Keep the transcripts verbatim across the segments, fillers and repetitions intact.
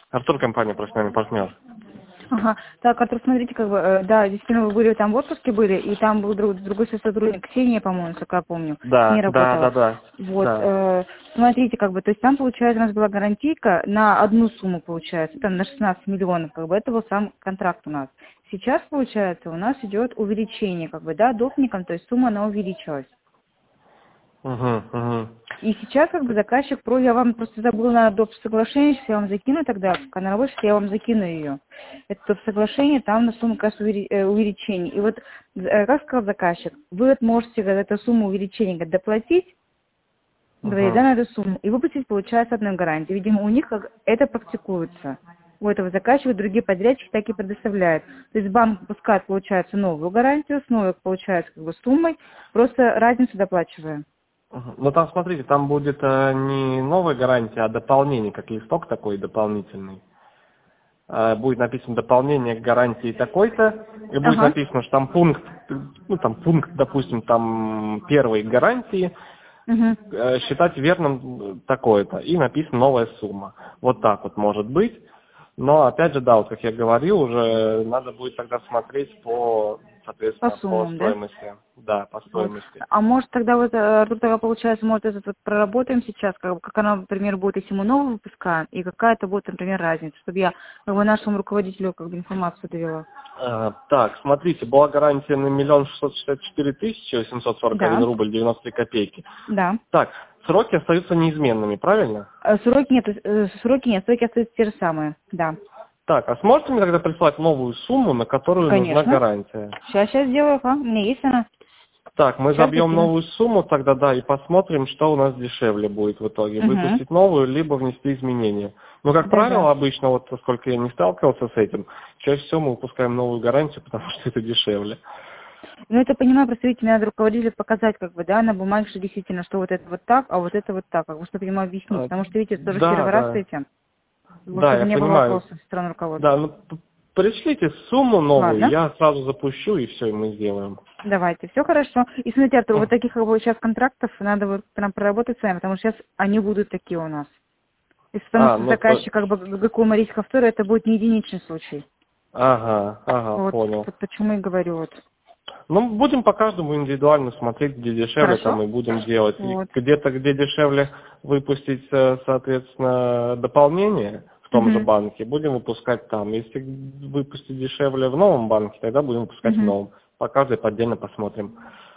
Артур, компания «Профессиональный партнер». Ага. Так, Артур, смотрите, как бы, э, да, действительно, вы были там в отпуске были, и там был друг, другой сотрудник, Ксения, по-моему, насколько я помню, Да, не да, работала. да, да. Вот, да. э, смотрите, как бы, то есть там, получается, у нас была гарантийка на одну сумму, получается, там на шестнадцать миллионов, как бы, это был сам контракт у нас. Сейчас, получается, у нас идет увеличение, как бы, да, допником, то есть сумма, она увеличилась. Угу, угу. И сейчас, как бы, заказчик, про, я вам просто забыла на доп. Соглашение, сейчас я вам закину тогда, пока на работе, я вам закину ее. Это доп. Соглашение, там на сумму, как раз, увели- э, увеличение. И вот, э, как сказал заказчик, вы вот можете говорит, эту сумму увеличения говорит, доплатить, говорит, Угу. да, на эту сумму, и выпустить, получается, одной гарантии. Видимо, у них как это практикуется. У этого заказчика другие подрядчики так и предоставляют. То есть банк выпускает, получается, новую гарантию, с новой, получается, как бы, суммой, просто разницу доплачиваем. Мгм. Ну там, смотрите, там будет э, не новая гарантия, а дополнение, как листок такой дополнительный. Э, будет написано дополнение к гарантии такой-то, и будет Ага. написано, что там пункт, ну там пункт, допустим, там первой гарантии, Угу. э, считать верным такое-то, и написана новая сумма. Вот так вот может быть. Но опять же, да, вот как я говорил, уже надо будет тогда смотреть по, По соответственно, по суммам, да? стоимости. Да, по Вот. стоимости. А может тогда вот, э, тут тогда получается, может этот вот проработаем сейчас, как, бы, как она, например, будет, если мы новую выпускаем, и какая-то будет, например, разница, чтобы я как бы нашему руководителю как бы информацию довела. А, так, смотрите, была гарантия на миллион шестьсот шестьдесят четыре тысячи восемьсот сорок один Да, рубль девяносто три копейки. да. Так, сроки остаются неизменными, правильно? Э, Сроки нет, э, сроки нет, сроки остаются те же самые, да. Так, а сможете мне тогда прислать новую сумму, на которую нужна Конечно. гарантия? Сейчас, сейчас сделаю, а? У меня есть она. Так, мы Сейчас забьем закину. новую сумму тогда, да, и посмотрим, что у нас дешевле будет в итоге. Угу. Выпустить новую, либо внести изменения. Но, как Да, да. правило, обычно, вот сколько я не сталкивался с этим, чаще всего мы выпускаем новую гарантию, потому что это дешевле. Ну, это, понимаю, просто, видите, мне надо руководителю показать, как бы, да, на бумаге, что действительно, что вот это вот так, а вот это вот так, как бы, чтобы ему объяснить. А, Потому что, видите, тоже в Да, первый раз с да, этим, как бы, да, чтобы я не было понимаю. вопросов со стороны Да, руководства. ну п- пришлите сумму новую, Ладно, я сразу запущу, и все, и мы сделаем. давайте, все хорошо. И смотрите, Артур, вот М. таких, как бы, сейчас контрактов надо вот прям проработать с вами, потому что сейчас они будут такие у нас. И потому А, что ну то... заказчик, как бы, ГКУ Марийского втора, это будет не единичный случай. Ага, ага, Вот, понял. вот почему и говорю, вот. Ну, будем по каждому индивидуально смотреть, где дешевле, там Хорошо? и будем делать. И Вот. где-то, где дешевле выпустить, э, соответственно, дополнение в том же Угу. банке, будем выпускать там. Если выпустить дешевле в новом банке, тогда будем выпускать в Угу. новом. По каждой отдельно посмотрим.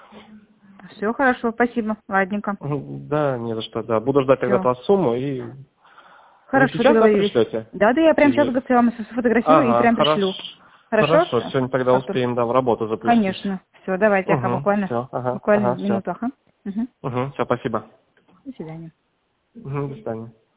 Все хорошо, спасибо, ладненько. Мгм. Да, не за что, да. Буду ждать тогда Все. от вас сумму, и вы Хорошо, сейчас, да, договорились. пришлете? Да, да, я прямо сейчас Или... говорю, вам сфотографирую и Ага, прям хорошо. пришлю. Хорошо, Хорошо, сегодня тогда Артур? успеем, да, в работу запустить. Конечно. Все, давайте, ага, Угу, буквально, все, ага, буквально ага, все. минуту, ага. Угу. Угу, все, спасибо. До свидания. Угу, до свидания.